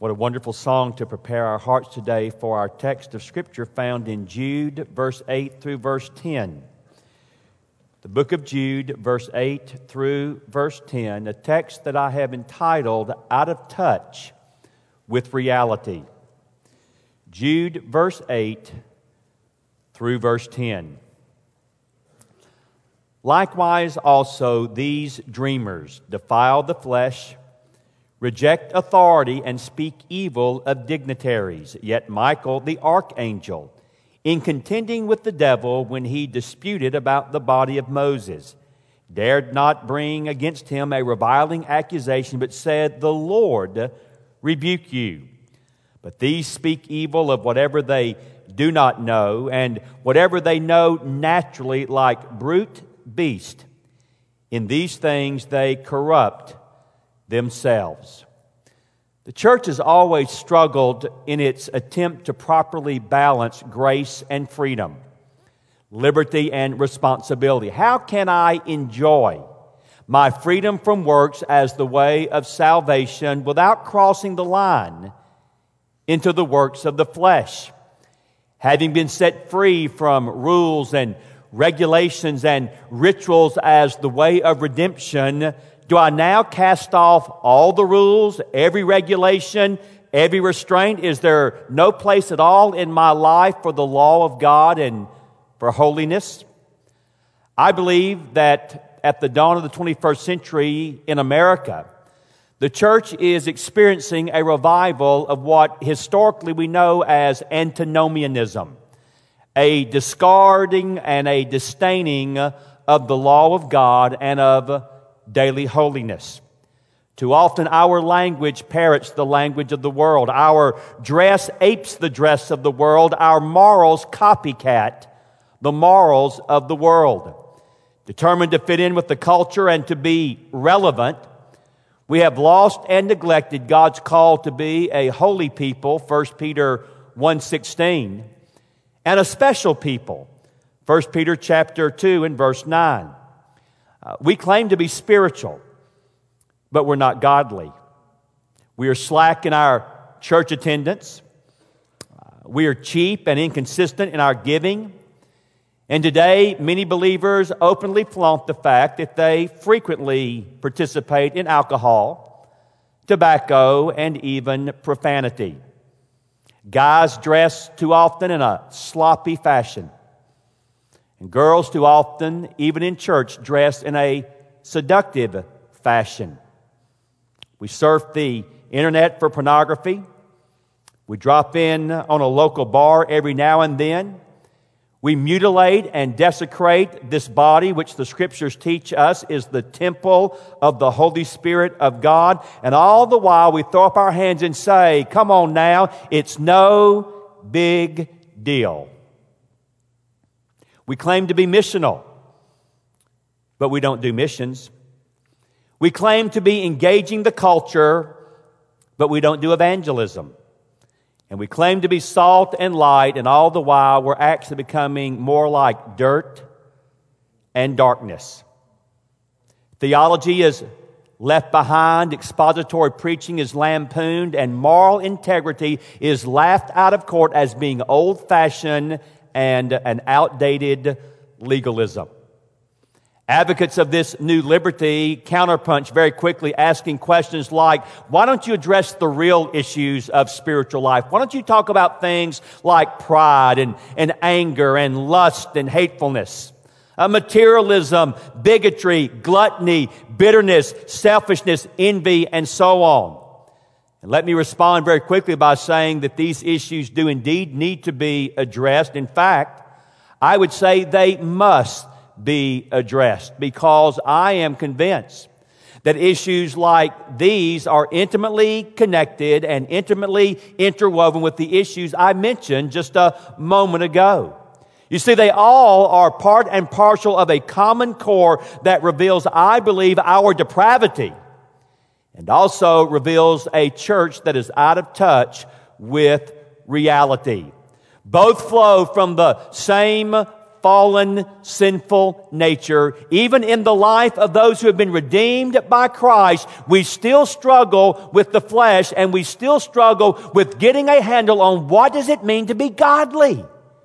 What a wonderful song to prepare our hearts today for our text of Scripture found in Jude, verse 8 through verse 10. The book of Jude, verse 8 through verse 10, a text that I have entitled, Out of Touch with Reality. Jude, verse 8 through verse 10. Likewise also these dreamers defile the flesh, reject authority, and speak evil of dignitaries. Yet Michael the archangel, in contending with the devil when he disputed about the body of Moses, dared not bring against him a reviling accusation, but said, The Lord rebuke you. But these speak evil of whatever they do not know, and whatever they know naturally, like brute beast. In these things they corrupt themselves. The church has always struggled in its attempt to properly balance grace and freedom, liberty and responsibility. How can I enjoy my freedom from works as the way of salvation without crossing the line into the works of the flesh? Having been set free from rules and regulations and rituals as the way of redemption, do I now cast off all the rules, every regulation, every restraint? Is there no place at all in my life for the law of God and for holiness? I believe that at the dawn of the 21st century in America, the church is experiencing a revival of what historically we know as antinomianism, a discarding and a disdaining of the law of God and of daily holiness. Too often our language parrots the language of the world. Our dress apes the dress of the world. Our morals copycat the morals of the world. Determined to fit in with the culture and to be relevant, we have lost and neglected God's call to be a holy people, 1 Peter 1:16, and a special people, 1 Peter chapter 2 and verse 9. We claim to be spiritual, but we're not godly. We are slack in our church attendance. We are cheap and inconsistent in our giving. And today, many believers openly flaunt the fact that they frequently participate in alcohol, tobacco, and even profanity. Guys dress too often in a sloppy fashion. And girls too often, even in church, dress in a seductive fashion. We surf the internet for pornography. We drop in on a local bar every now and then. We mutilate and desecrate this body, which the Scriptures teach us is the temple of the Holy Spirit of God. And all the while we throw up our hands and say, come on now, it's no big deal. We claim to be missional, but we don't do missions. We claim to be engaging the culture, but we don't do evangelism. And we claim to be salt and light, and all the while we're actually becoming more like dirt and darkness. Theology is left behind, expository preaching is lampooned, and moral integrity is laughed out of court as being old-fashioned and an outdated legalism. Advocates of this new liberty counterpunch very quickly, asking questions like, why don't you address the real issues of spiritual life? Why don't you talk about things like pride and anger and lust and hatefulness? Materialism, bigotry, gluttony, bitterness, selfishness, envy, and so on. And let me respond very quickly by saying that these issues do indeed need to be addressed. In fact, I would say they must be addressed, because I am convinced that issues like these are intimately connected and intimately interwoven with the issues I mentioned just a moment ago. You see, they all are part and parcel of a common core that reveals, I believe, our depravity, and also reveals a church that is out of touch with reality. Both flow from the same fallen, sinful nature. Even in the life of those who have been redeemed by Christ, we still struggle with the flesh, and we still struggle with getting a handle on what does it mean to be godly,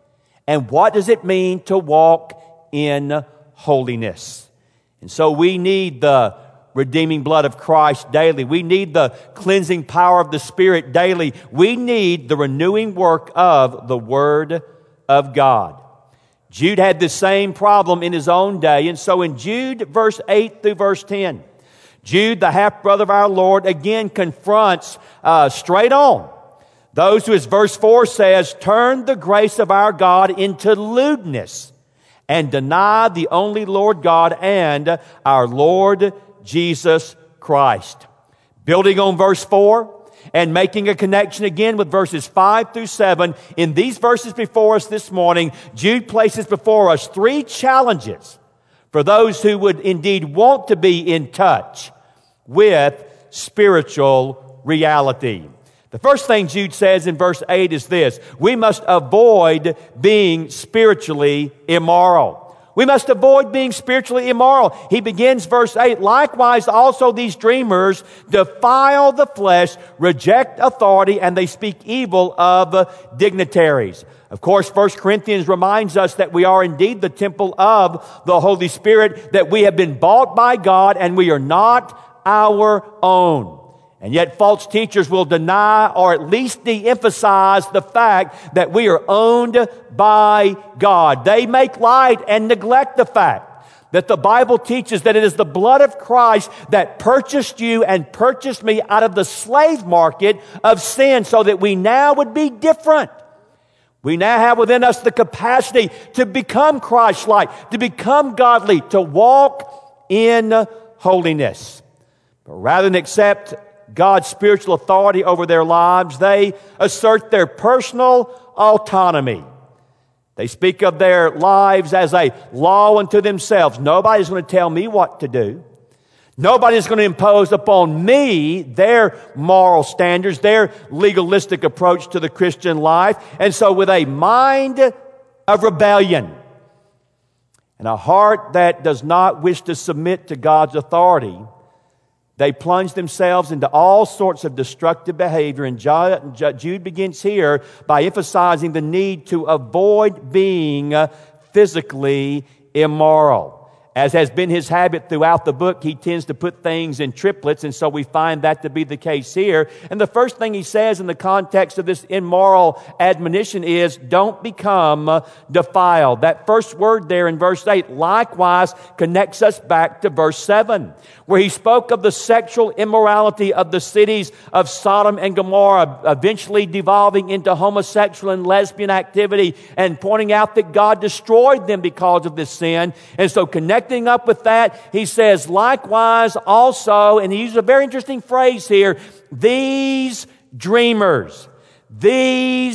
and what does it mean to walk in holiness. And so we need the redeeming blood of Christ daily. We need the cleansing power of the Spirit daily. We need the renewing work of the Word of God. Jude had the same problem in his own day. And so in Jude, verse 8 through verse 10, Jude, the half-brother of our Lord, again confronts straight on those who, as verse 4 says, turn the grace of our God into lewdness and deny the only Lord God and our Lord Jesus Christ. Building on verse 4 and making a connection again with verses 5 through 7, in these verses before us this morning, Jude places before us three challenges for those who would indeed want to be in touch with spiritual reality. The first thing Jude says in verse 8 is this: we must avoid being spiritually immoral. We must avoid being spiritually immoral. He begins verse 8, likewise also these dreamers defile the flesh, reject authority, and they speak evil of dignitaries. Of course, 1 Corinthians reminds us that we are indeed the temple of the Holy Spirit, that we have been bought by God and we are not our own. And yet false teachers will deny or at least de-emphasize the fact that we are owned by God. They make light and neglect the fact that the Bible teaches that it is the blood of Christ that purchased you and purchased me out of the slave market of sin so that we now would be different. We now have within us the capacity to become Christ-like, to become godly, to walk in holiness. But rather than accept God's spiritual authority over their lives, they assert their personal autonomy. They speak of their lives as a law unto themselves. Nobody's going to tell me what to do. Nobody's going to impose upon me their moral standards, their legalistic approach to the Christian life. And so with a mind of rebellion and a heart that does not wish to submit to God's authority, they plunge themselves into all sorts of destructive behavior. And Jude begins here by emphasizing the need to avoid being physically immoral. As has been his habit throughout the book, he tends to put things in triplets, and so we find that to be the case here. And the first thing he says in the context of this immoral admonition is, don't become defiled. That first word there in verse 8 likewise connects us back to verse 7, where he spoke of the sexual immorality of the cities of Sodom and Gomorrah, eventually devolving into homosexual and lesbian activity, and pointing out that God destroyed them because of this sin. And so connecting up with that, he says, likewise also, and he uses a very interesting phrase here, these dreamers. They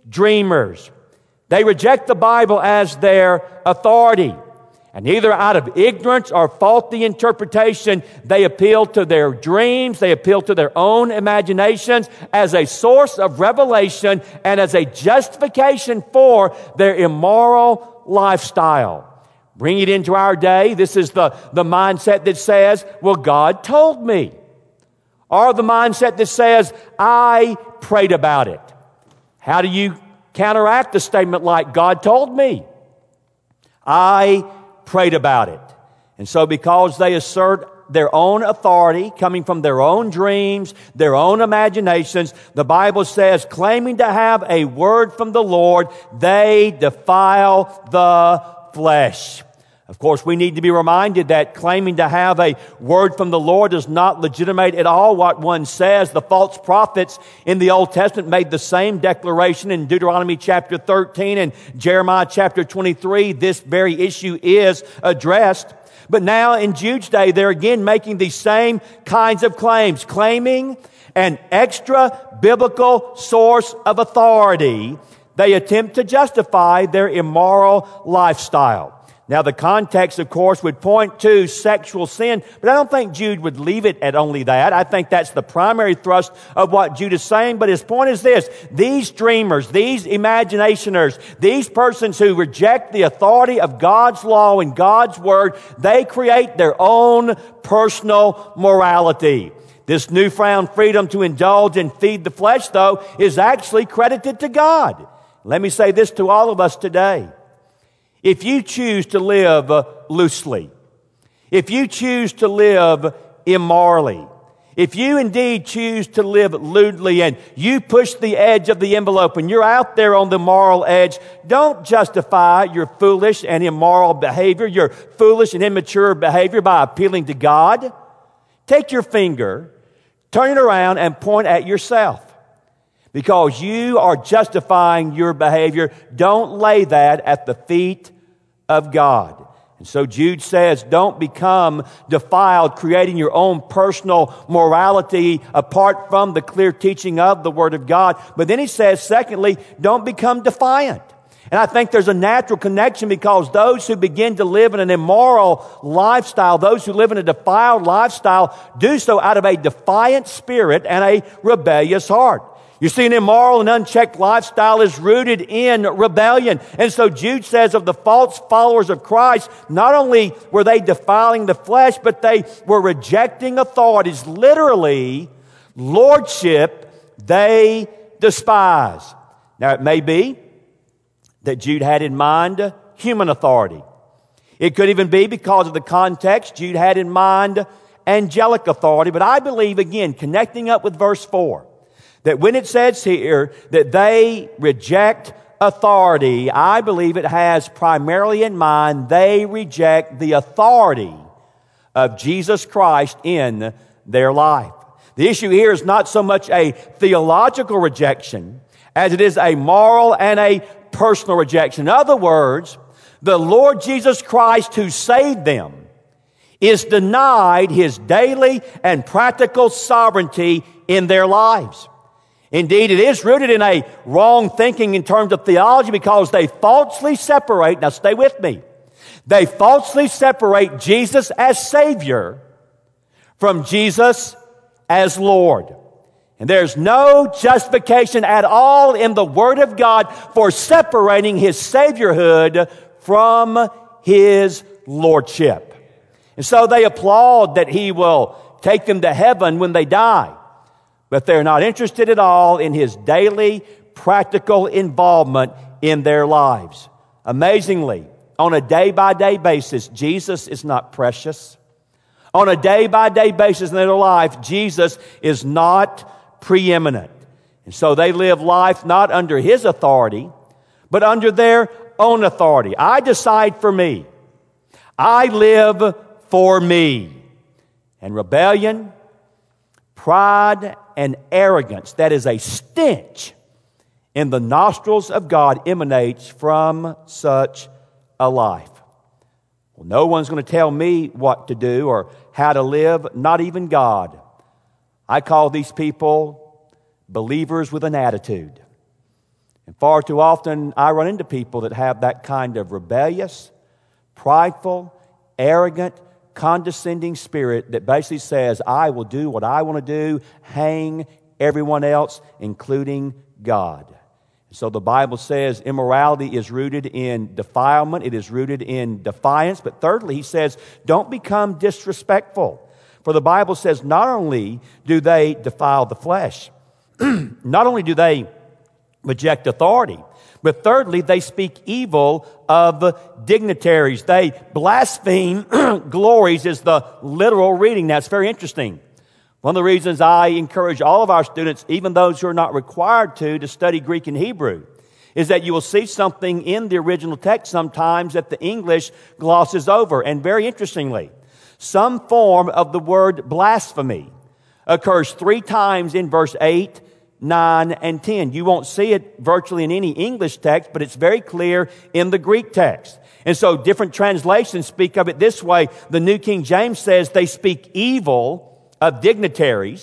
reject the Bible as their authority. And either out of ignorance or faulty interpretation, they appeal to their dreams, they appeal to their own imaginations as a source of revelation and as a justification for their immoral lifestyle. Bring it into our day. This is the mindset that says, well, God told me. Or the mindset that says, I prayed about it. How do you counteract a statement like, God told me? I prayed about it. And so because they assert their own authority coming from their own dreams, their own imaginations, the Bible says, claiming to have a word from the Lord, they defile the flesh. Of course, we need to be reminded that claiming to have a word from the Lord does not legitimate at all what one says. The false prophets in the Old Testament made the same declaration in Deuteronomy chapter 13 and Jeremiah chapter 23. This very issue is addressed. But now in Jude's day, they're again making these same kinds of claims, claiming an extra biblical source of authority. They attempt to justify their immoral lifestyle. Now, the context, of course, would point to sexual sin, but I don't think Jude would leave it at only that. I think that's the primary thrust of what Jude is saying, but his point is this: these dreamers, these imaginationers, these persons who reject the authority of God's law and God's word, they create their own personal morality. This newfound freedom to indulge and feed the flesh, though, is actually credited to God. Let me say this to all of us today. If you choose to live loosely, if you choose to live immorally, if you indeed choose to live lewdly and you push the edge of the envelope and you're out there on the moral edge, don't justify your foolish and immoral behavior, your foolish and immature behavior by appealing to God. Take your finger, turn it around and point at yourself. Because you are justifying your behavior, don't lay that at the feet of God. And so Jude says, don't become defiled, creating your own personal morality apart from the clear teaching of the Word of God. But then he says, secondly, don't become defiant. And I think there's a natural connection, because those who begin to live in an immoral lifestyle, those who live in a defiled lifestyle, do so out of a defiant spirit and a rebellious heart. You see, an immoral and unchecked lifestyle is rooted in rebellion. And so Jude says of the false followers of Christ, not only were they defiling the flesh, but they were rejecting authorities. Literally, lordship they despise. Now, it may be that Jude had in mind human authority. It could even be, because of the context, Jude had in mind angelic authority. But I believe, again, connecting up with verse 4, that when it says here that they reject authority, I believe it has primarily in mind they reject the authority of Jesus Christ in their life. The issue here is not so much a theological rejection as it is a moral and a personal rejection. In other words, the Lord Jesus Christ who saved them is denied His daily and practical sovereignty in their lives. Indeed, it is rooted in a wrong thinking in terms of theology, because they falsely separate, now stay with me, they falsely separate Jesus as Savior from Jesus as Lord. And there's no justification at all in the Word of God for separating His Saviorhood from His Lordship. And so they applaud that He will take them to heaven when they die. But they're not interested at all in His daily, practical involvement in their lives. Amazingly, on a day-by-day basis, Jesus is not precious. On a day-by-day basis in their life, Jesus is not preeminent. And so they live life not under His authority, but under their own authority. I decide for me. I live for me. And rebellion, pride, and arrogance, that is a stench in the nostrils of God, emanates from such a life. Well, no one's going to tell me what to do or how to live, not even God. I call these people believers with an attitude. And far too often I run into people that have that kind of rebellious, prideful, arrogant, condescending spirit that basically says, I will do what I want to do, hang everyone else, including God. So the Bible says immorality is rooted in defilement. It is rooted in defiance. But thirdly, he says, don't become disrespectful. For the Bible says not only do they defile the flesh, not only do they reject authority, but thirdly, they speak evil of dignitaries. They blaspheme glories is the literal reading. That's very interesting. One of the reasons I encourage all of our students, even those who are not required to study Greek and Hebrew, is that you will see something in the original text sometimes that the English glosses over. And very interestingly, some form of the word blasphemy occurs 3 times in verse 8, 9, and 10. You won't see it virtually in any English text, but it's very clear in the Greek text. And so different translations speak of it this way. The New King James says they speak evil of dignitaries.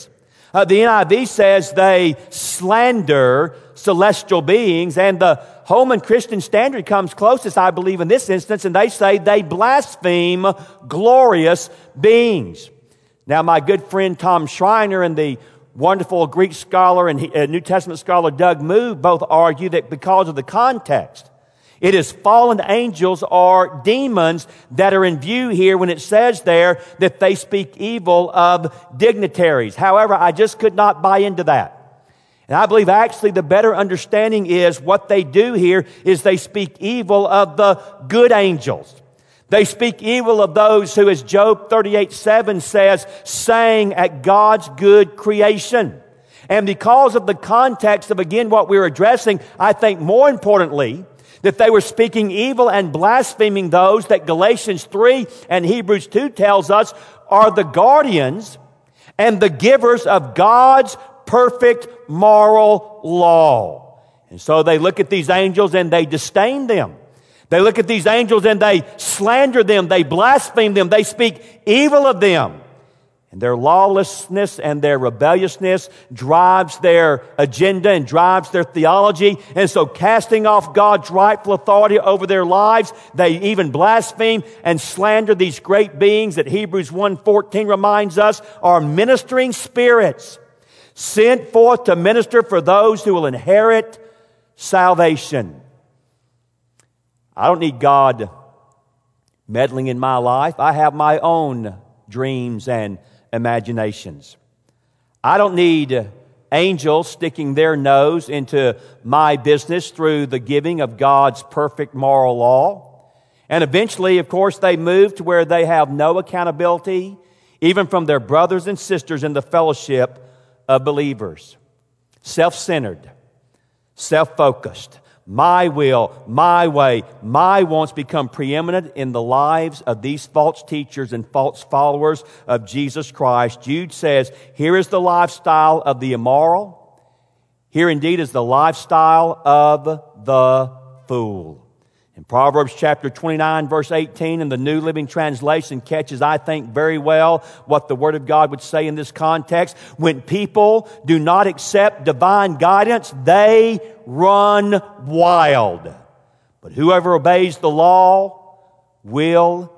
The NIV says they slander celestial beings, and the Holman Christian Standard comes closest, I believe, in this instance, and they say they blaspheme glorious beings. Now, my good friend Tom Schreiner and the wonderful Greek scholar and New Testament scholar Doug Moo both argue that because of the context, it is fallen angels or demons that are in view here when it says there that they speak evil of dignitaries. However, I just could not buy into that. And I believe actually the better understanding is what they do here is they speak evil of the good angels. They speak evil of those who, as Job 38:7 says, sang at God's good creation. And because of the context of, again, what we're addressing, I think more importantly, that they were speaking evil and blaspheming those that Galatians 3 and Hebrews 2 tells us are the guardians and the givers of God's perfect moral law. And so they look at these angels and they disdain them. They look at these angels and they slander them, they blaspheme them, they speak evil of them. And their lawlessness and their rebelliousness drives their agenda and drives their theology. And so casting off God's rightful authority over their lives, they even blaspheme and slander these great beings that Hebrews 1:14 reminds us are ministering spirits sent forth to minister for those who will inherit salvation. I don't need God meddling in my life. I have my own dreams and imaginations. I don't need angels sticking their nose into my business through the giving of God's perfect moral law. And eventually, of course, they move to where they have no accountability, even from their brothers and sisters in the fellowship of believers. Self-centered, self-focused. My will, my way, my wants become preeminent in the lives of these false teachers and false followers of Jesus Christ. Jude says, here is the lifestyle of the immoral. Here indeed is the lifestyle of the fool. In Proverbs chapter 29, verse 18, in the New Living Translation catches, I think, very well what the Word of God would say in this context. When people do not accept divine guidance, they run wild. But whoever obeys the law will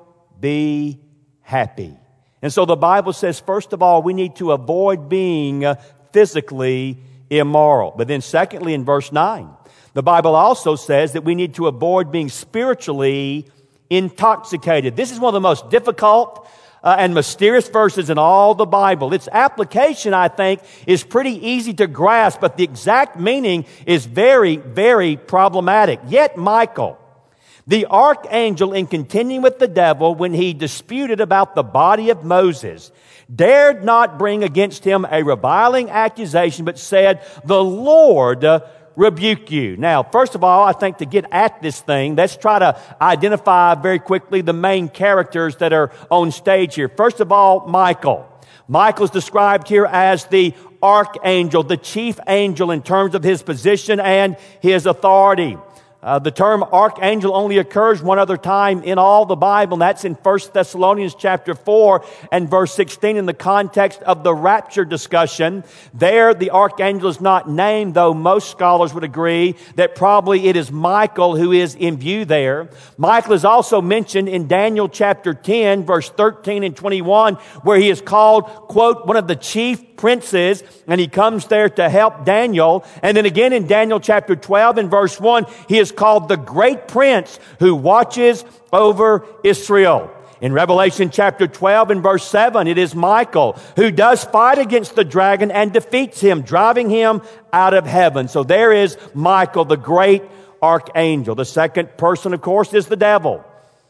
be happy. And so the Bible says, first of all, we need to avoid being physically immoral. But then secondly, in verse 9, the Bible also says that we need to avoid being spiritually intoxicated. This is one of the most difficult and mysterious verses in all the Bible. Its application, I think, is pretty easy to grasp, but the exact meaning is very, very problematic. Yet Michael, the archangel, in continuing with the devil when he disputed about the body of Moses, dared not bring against him a reviling accusation, but said, "The Lord rebuke you." Now, first of all, I think to get at this thing, let's try to identify very quickly the main characters that are on stage here. First of all, Michael. Michael is described here as the archangel, the chief angel in terms of his position and his authority. The term archangel only occurs one other time in all the Bible, and that's in 1 Thessalonians chapter 4 and verse 16 in the context of the rapture discussion. There, the archangel is not named, though most scholars would agree that probably it is Michael who is in view there. Michael is also mentioned in Daniel chapter 10, verse 13 and 21, where he is called, quote, one of the chief princes, and he comes there to help Daniel. And then again in Daniel chapter 12 and verse 1, he is called the great prince who watches over Israel. In Revelation chapter 12 and verse 7, it is Michael who does fight against the dragon and defeats him, driving him out of heaven. So there is Michael, the great archangel. The second person, of course, is the devil.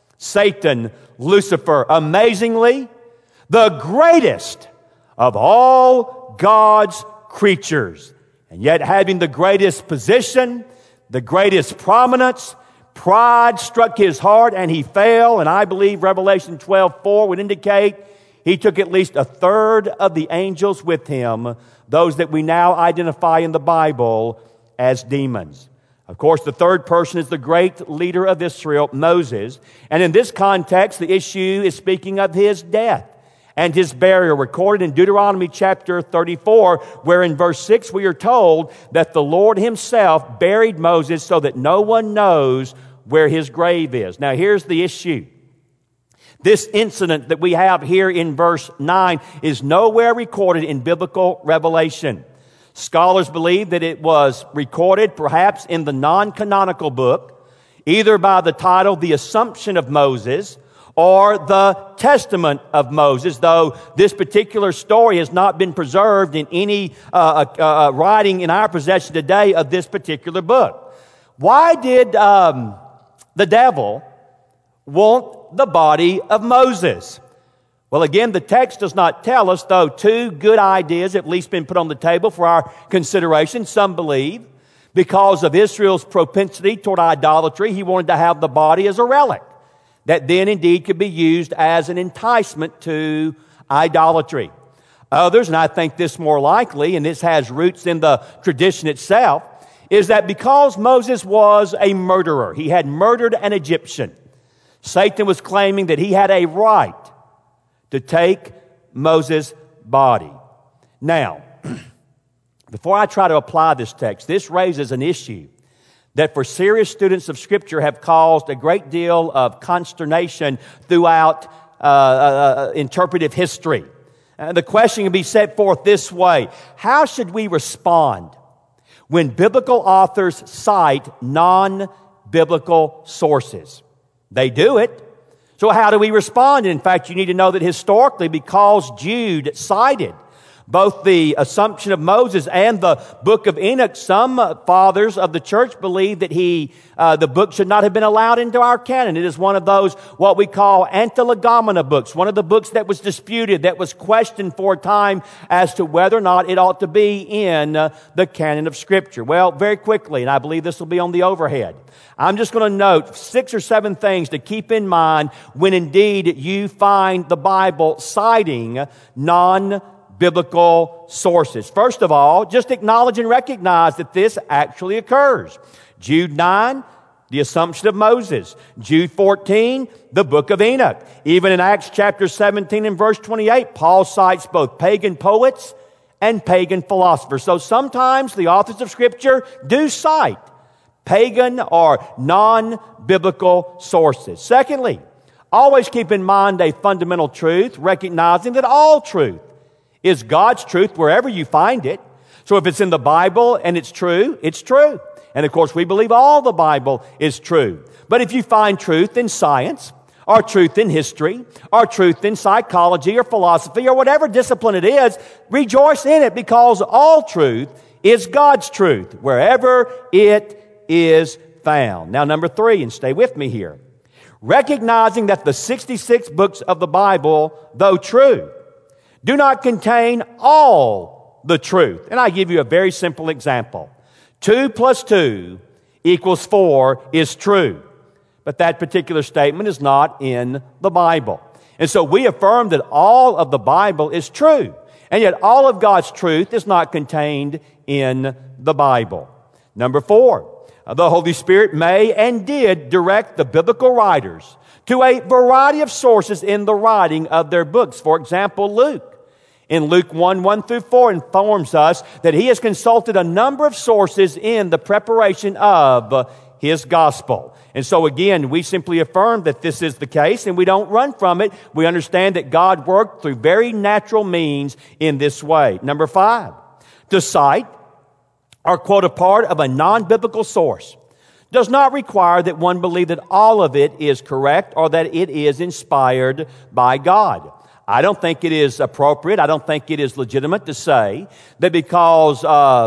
Satan, Lucifer, amazingly, the greatest of all God's creatures. And yet having the greatest position, the greatest prominence, pride struck his heart and he fell. And I believe Revelation 12:4 would indicate he took at least a third of the angels with him, those that we now identify in the Bible as demons. Of course, the third person is the great leader of Israel, Moses. And in this context, the issue is speaking of his death. and his burial, recorded in Deuteronomy chapter 34, where in verse 6 we are told that the Lord himself buried Moses so that no one knows where his grave is. Now here's the issue. This incident that we have here in verse 9 is nowhere recorded in biblical revelation. Scholars believe that it was recorded perhaps in the non-canonical book, either by the title The Assumption of Moses or The Testament of Moses, though this particular story has not been preserved in any writing in our possession today of this particular book. Why did the devil want the body of Moses? Well, again, the text does not tell us, though two good ideas have at least been put on the table for our consideration. Some believe because of Israel's propensity toward idolatry, he wanted to have the body as a relic that then indeed could be used as an enticement to idolatry. Others, and I think this more likely, and this has roots in the tradition itself, is that because Moses was a murderer, he had murdered an Egyptian, Satan was claiming that he had a right to take Moses' body. Now, before I try to apply this text, this raises an issue that for serious students of Scripture have caused a great deal of consternation throughout interpretive history. The question can be set forth this way: how should we respond when biblical authors cite non-biblical sources? They do it. So how do we respond? In fact, you need to know that historically, because Jude cited both the Assumption of Moses and the Book of Enoch, some fathers of the church believe that the book should not have been allowed into our canon. It is one of those, what we call antilegomena books, one of the books that was disputed, that was questioned for a time as to whether or not it ought to be in the canon of Scripture. Well, very quickly, and I believe this will be on the overhead, I'm just going to note 6 or 7 things to keep in mind when indeed you find the Bible citing non-biblical sources. First of all, just acknowledge and recognize that this actually occurs. Jude 9, the Assumption of Moses. Jude 14, the Book of Enoch. Even in Acts chapter 17 and verse 28, Paul cites both pagan poets and pagan philosophers. So sometimes the authors of Scripture do cite pagan or non-biblical sources. Secondly, always keep in mind a fundamental truth, recognizing that all truth is God's truth wherever you find it. So if it's in the Bible and it's true, it's true. And of course, we believe all the Bible is true. But if you find truth in science, or truth in history, or truth in psychology or philosophy, or whatever discipline it is, rejoice in it, because all truth is God's truth wherever it is found. Now, number 3, and stay with me here. Recognizing that the 66 books of the Bible, though true, do not contain all the truth. And I give you a very simple example. 2 plus 2 equals 4 is true. But that particular statement is not in the Bible. And so we affirm that all of the Bible is true. And yet all of God's truth is not contained in the Bible. Number 4. The Holy Spirit may and did direct the biblical writers to a variety of sources in the writing of their books. For example, Luke, in Luke 1:1-4, informs us that he has consulted a number of sources in the preparation of his gospel. And so again, we simply affirm that this is the case, and we don't run from it. We understand that God worked through very natural means in this way. Number 5, to cite or quote a part of a non-biblical source does not require that one believe that all of it is correct or that it is inspired by God. I don't think it is appropriate, I don't think it is legitimate to say that because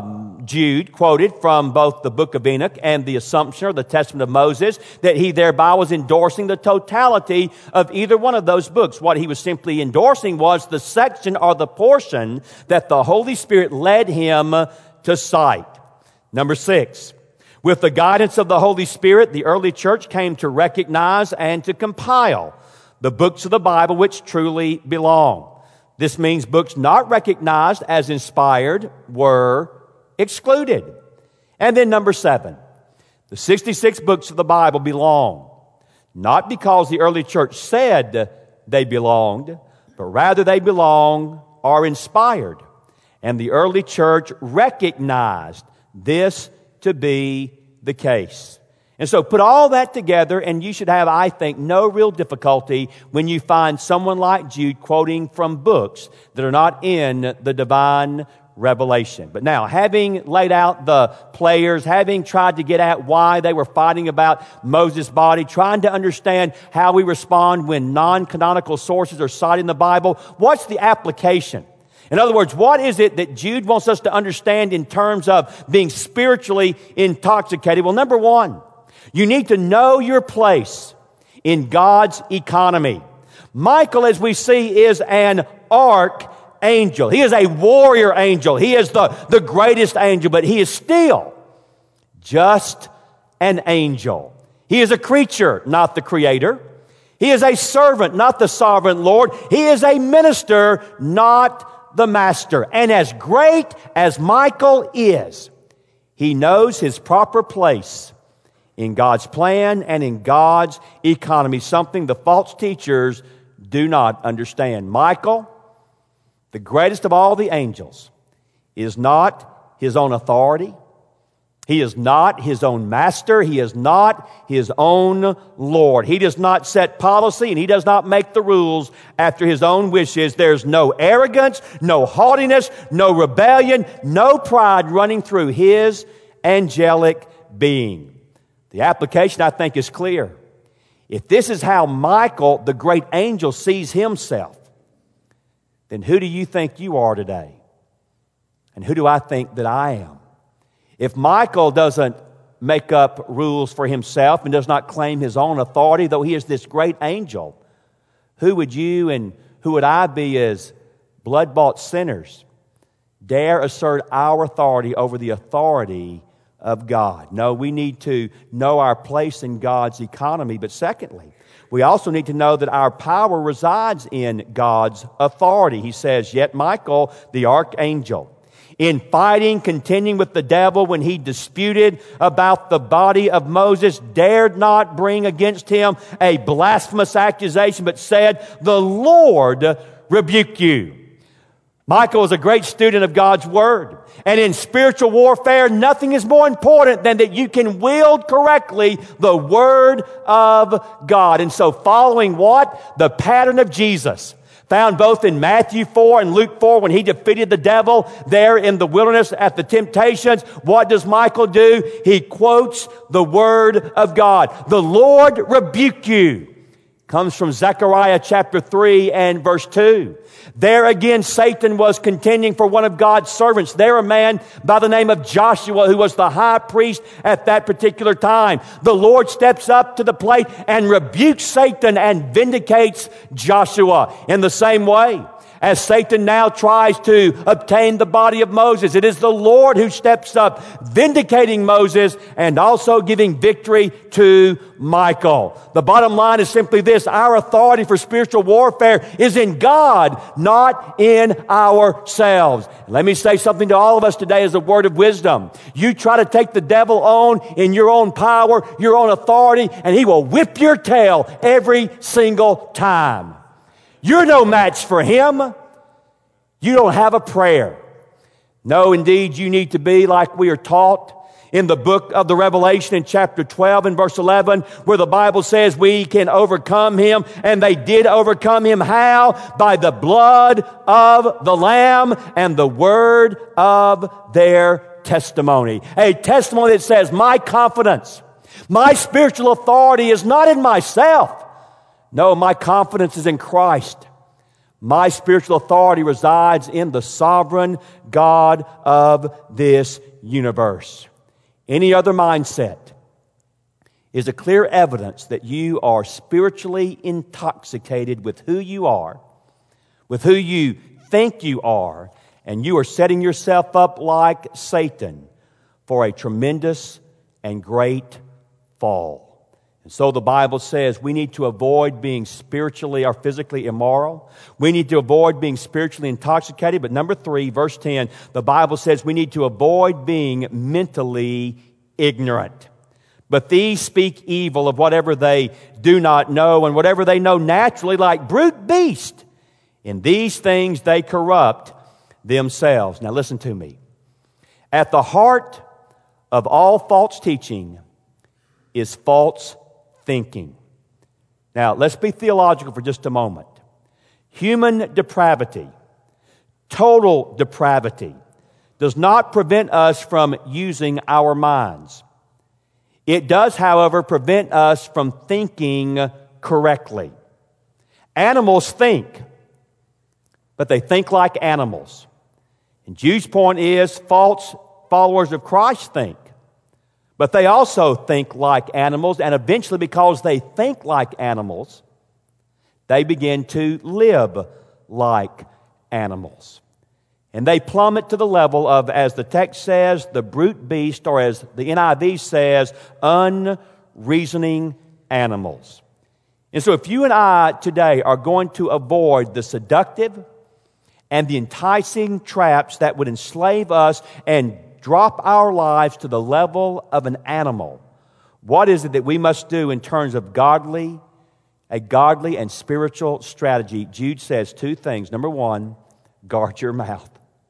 Jude quoted from both the Book of Enoch and the Assumption or the Testament of Moses, that he thereby was endorsing the totality of either one of those books. What he was simply endorsing was the section or the portion that the Holy Spirit led him to cite. Number 6, with the guidance of the Holy Spirit, the early church came to recognize and to compile the books of the Bible which truly belong. This means books not recognized as inspired were excluded. And then number 7, the 66 books of the Bible belong, not because the early church said they belonged, but rather they belong, are inspired. And the early church recognized this to be the case. And so put all that together, and you should have, I think, no real difficulty when you find someone like Jude quoting from books that are not in the divine revelation. But now, having laid out the players, having tried to get at why they were fighting about Moses' body, trying to understand how we respond when non-canonical sources are cited in the Bible, what's the application? In other words, what is it that Jude wants us to understand in terms of being spiritually intoxicated? Well, number one, you need to know your place in God's economy. Michael, as we see, is an archangel. He is a warrior angel. He is the greatest angel, but he is still just an angel. He is a creature, not the creator. He is a servant, not the sovereign Lord. He is a minister, not the master. And as great as Michael is, he knows his proper place in God's plan and in God's economy, something the false teachers do not understand. Michael, the greatest of all the angels, is not his own authority. He is not his own master. He is not his own Lord. He does not set policy, and he does not make the rules after his own wishes. There's no arrogance, no haughtiness, no rebellion, no pride running through his angelic being. The application, I think, is clear. If this is how Michael, the great angel, sees himself, then who do you think you are today? And who do I think that I am? If Michael doesn't make up rules for himself and does not claim his own authority, though he is this great angel, who would you and who would I be as blood-bought sinners dare assert our authority over the authority of God? No, we need to know our place in God's economy. But secondly, we also need to know that our power resides in God's authority. He says, yet Michael, the archangel, in fighting, contending with the devil when he disputed about the body of Moses, dared not bring against him a blasphemous accusation, but said, the Lord rebuke you. Michael is a great student of God's Word. And in spiritual warfare, nothing is more important than that you can wield correctly the Word of God. And so following what? The pattern of Jesus, found both in Matthew 4 and Luke 4 when he defeated the devil there in the wilderness at the temptations. What does Michael do? He quotes the Word of God. The Lord rebuke you. Comes from Zechariah chapter 3 and verse 2. There again, Satan was contending for one of God's servants. There a man by the name of Joshua, who was the high priest at that particular time. The Lord steps up to the plate and rebukes Satan and vindicates Joshua. In the same way, as Satan now tries to obtain the body of Moses, it is the Lord who steps up, vindicating Moses and also giving victory to Michael. The bottom line is simply this: our authority for spiritual warfare is in God, not in ourselves. Let me say something to all of us today as a word of wisdom. You try to take the devil on in your own power, your own authority, and he will whip your tail every single time. You're no match for him. You don't have a prayer. No, indeed, you need to be like we are taught in the book of the Revelation in chapter 12 and verse 11, where the Bible says we can overcome him, and they did overcome him. How? By the blood of the Lamb and the word of their testimony. A testimony that says, my confidence, my spiritual authority is not in myself. No, my confidence is in Christ. My spiritual authority resides in the sovereign God of this universe. Any other mindset is a clear evidence that you are spiritually intoxicated with who you are, with who you think you are, and you are setting yourself up like Satan for a tremendous and great fall. And so the Bible says we need to avoid being spiritually or physically immoral. We need to avoid being spiritually intoxicated. But number 3, verse 10, the Bible says we need to avoid being mentally ignorant. But these speak evil of whatever they do not know, and whatever they know naturally, like brute beast, In these things they corrupt themselves. Now listen to me. At the heart of all false teaching is false thinking. Now let's be theological for just a moment. Human depravity, total depravity, does not prevent us from using our minds. It does, however, prevent us from thinking correctly. Animals think, but they think like animals. And Jude's point is false followers of Christ think, but they also think like animals, and eventually because they think like animals, they begin to live like animals. And they plummet to the level of, as the text says, the brute beast, or as the NIV says, unreasoning animals. And so if you and I today are going to avoid the seductive and the enticing traps that would enslave us and drop our lives to the level of an animal, what is it that we must do in terms of a godly and spiritual strategy? Jude says two things. Number one, guard your mouth.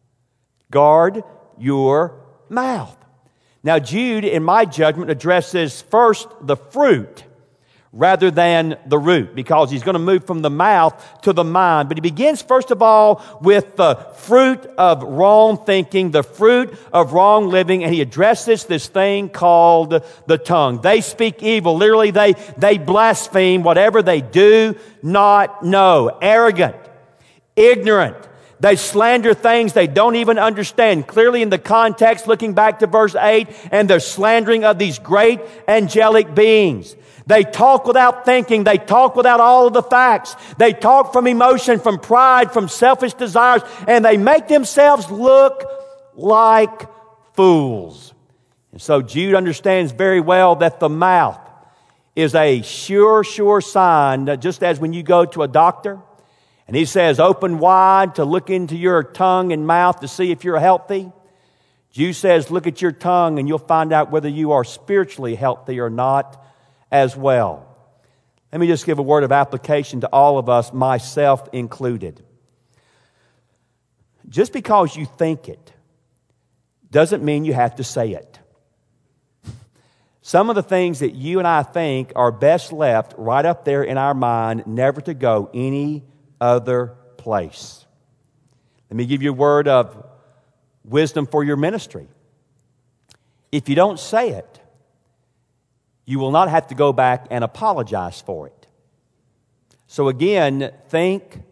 Guard your mouth. Now, Jude, in my judgment, addresses first the fruit rather than the root, because he's going to move from the mouth to the mind. But he begins, first of all, with the fruit of wrong thinking, the fruit of wrong living, and he addresses this thing called the tongue. They speak evil. Literally, they blaspheme whatever they do not know. Arrogant, ignorant. They slander things they don't even understand. Clearly in the context, looking back to verse 8, and they're slandering of these great angelic beings. They talk without thinking. They talk without all of the facts. They talk from emotion, from pride, from selfish desires, and they make themselves look like fools. And so Jude understands very well that the mouth is a sure sign, just as when you go to a doctor, and he says, open wide to look into your tongue and mouth to see if you're healthy. Jude says, look at your tongue and you'll find out whether you are spiritually healthy or not as well. Let me just give a word of application to all of us, myself included. Just because you think it doesn't mean you have to say it. Some of the things that you and I think are best left right up there in our mind, never to go any other place. Let me give you a word of wisdom for your ministry. If you don't say it, you will not have to go back and apologize for it. So again, think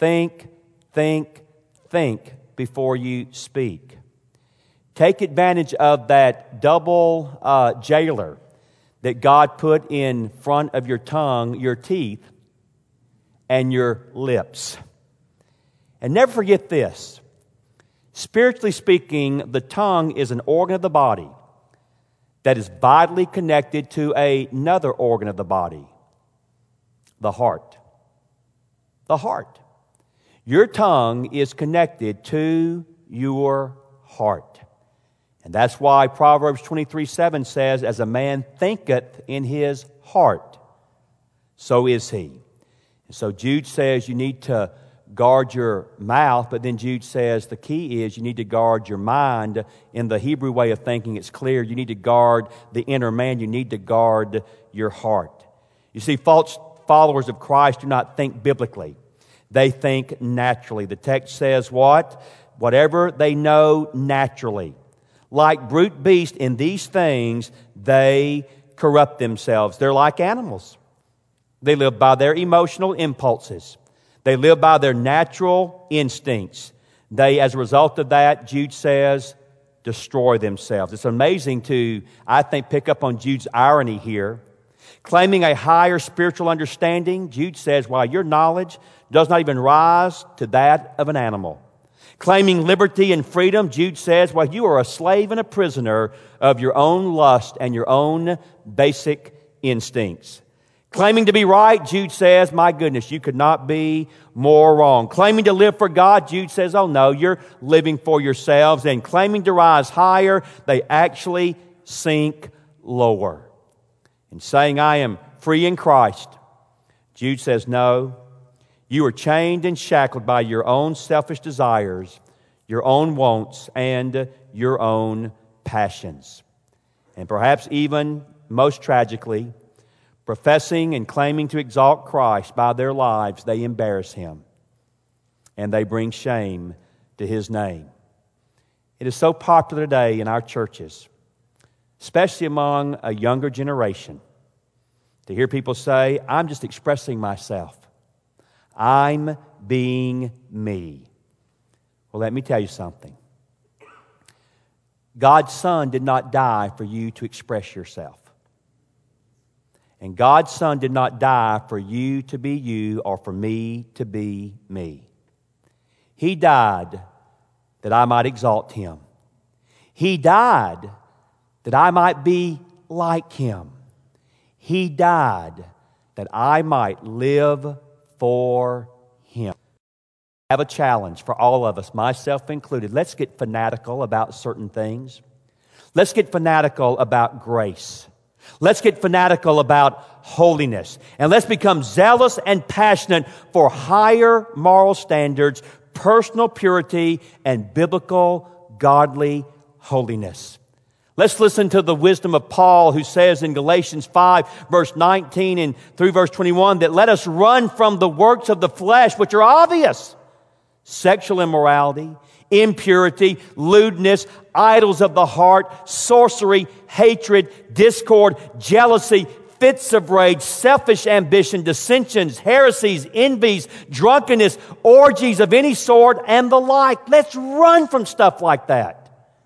before you speak. Take advantage of that double jailer that God put in front of your tongue, your teeth, and your lips. And never forget this. Spiritually speaking, the tongue is an organ of the body that is vitally connected to another organ of the body, the heart. The heart. Your tongue is connected to your heart. And that's why Proverbs 23:7 says, as a man thinketh in his heart, so is he. So Jude says you need to guard your mouth, but then Jude says the key is you need to guard your mind. In the Hebrew way of thinking, it's clear you need to guard the inner man. You need to guard your heart. You see, false followers of Christ do not think biblically. They think naturally. The text says what? Whatever they know naturally. Like brute beasts in these things, they corrupt themselves. They're like animals. They live by their emotional impulses. They live by their natural instincts. They, as a result of that, Jude says, destroy themselves. It's amazing to, I think, pick up on Jude's irony here. Claiming a higher spiritual understanding, Jude says, while your knowledge does not even rise to that of an animal. Claiming liberty and freedom, Jude says, well, you are a slave and a prisoner of your own lust and your own basic instincts. Claiming to be right, Jude says, my goodness, you could not be more wrong. Claiming to live for God, Jude says, oh no, you're living for yourselves. And claiming to rise higher, they actually sink lower. And saying, I am free in Christ, Jude says, no, You are chained and shackled by your own selfish desires, your own wants, and your own passions. And perhaps even most tragically, professing and claiming to exalt Christ by their lives, they embarrass Him and they bring shame to His name. It is so popular today in our churches, especially among a younger generation, to hear people say, I'm just expressing myself. I'm being me. Well, let me tell you something. God's Son did not die for you to express yourself. And God's Son did not die for you to be you or for me to be me. He died that I might exalt Him. He died that I might be like Him. He died that I might live for Him. I have a challenge for all of us, myself included. Let's get fanatical about certain things. Let's get fanatical about grace. Let's get fanatical about holiness. And let's become zealous and passionate for higher moral standards, personal purity, and biblical, godly holiness. Let's listen to the wisdom of Paul, who says in Galatians 5, verse 19 and through verse 21, that let us run from the works of the flesh, which are obvious. Sexual immorality, impurity, lewdness, idols of the heart, sorcery, hatred, discord, jealousy, fits of rage, selfish ambition, dissensions, heresies, envies, drunkenness, orgies of any sort, and the like. Let's run from stuff like that.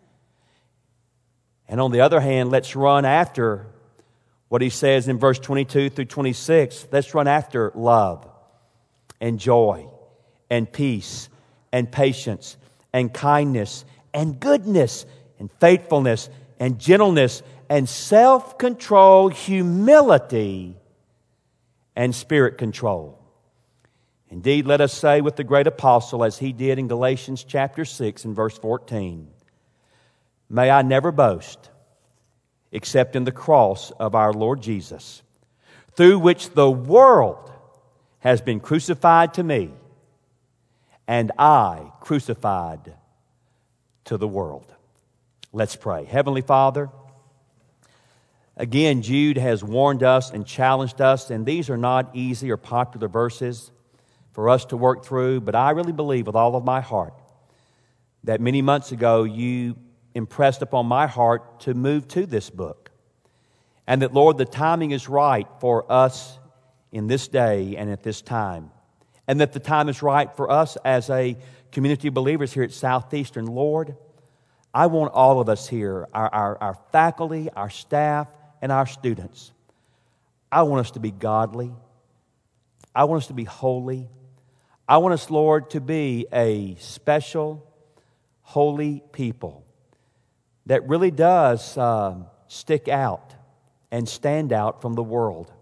And on the other hand, let's run after what he says in verse 22 through 26. Let's run after love and joy and peace and patience and kindness and goodness and faithfulness and gentleness and self-control, humility and spirit control. Indeed, let us say with the great apostle, as he did in Galatians chapter 6 and verse 14, may I never boast except in the cross of our Lord Jesus, through which the world has been crucified to me, and I crucified to the world. Let's pray. Heavenly Father, again, Jude has warned us and challenged us, and these are not easy or popular verses for us to work through, but I really believe with all of my heart that many months ago you impressed upon my heart to move to this book. And that, Lord, the timing is right for us in this day and at this time. And that the time is right for us as a community of believers here at Southeastern. Lord, I want all of us here, our faculty, our staff, and our students. I want us to be godly. I want us to be holy. I want us, Lord, to be a special, holy people that really does stick out and stand out from the world.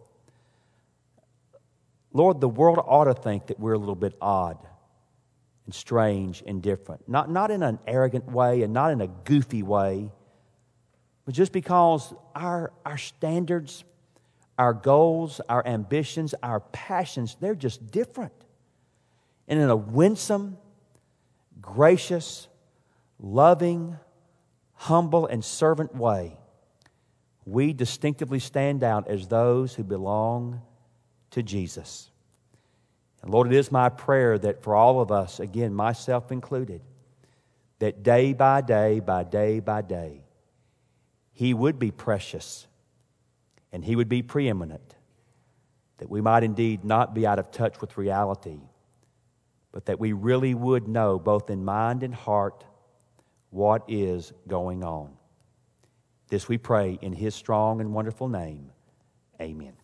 Lord, the world ought to think that we're a little bit odd and strange and different. Not in an arrogant way and not in a goofy way, but just because our standards, our goals, our ambitions, our passions, they're just different. And in a winsome, gracious, loving, humble, and servant way, we distinctively stand out as those who belong to Jesus. And Lord, it is my prayer that for all of us, again, myself included, that day by day, by day by day, He would be precious and He would be preeminent, that we might indeed not be out of touch with reality, but that we really would know both in mind and heart what is going on. This we pray in His strong and wonderful name. Amen.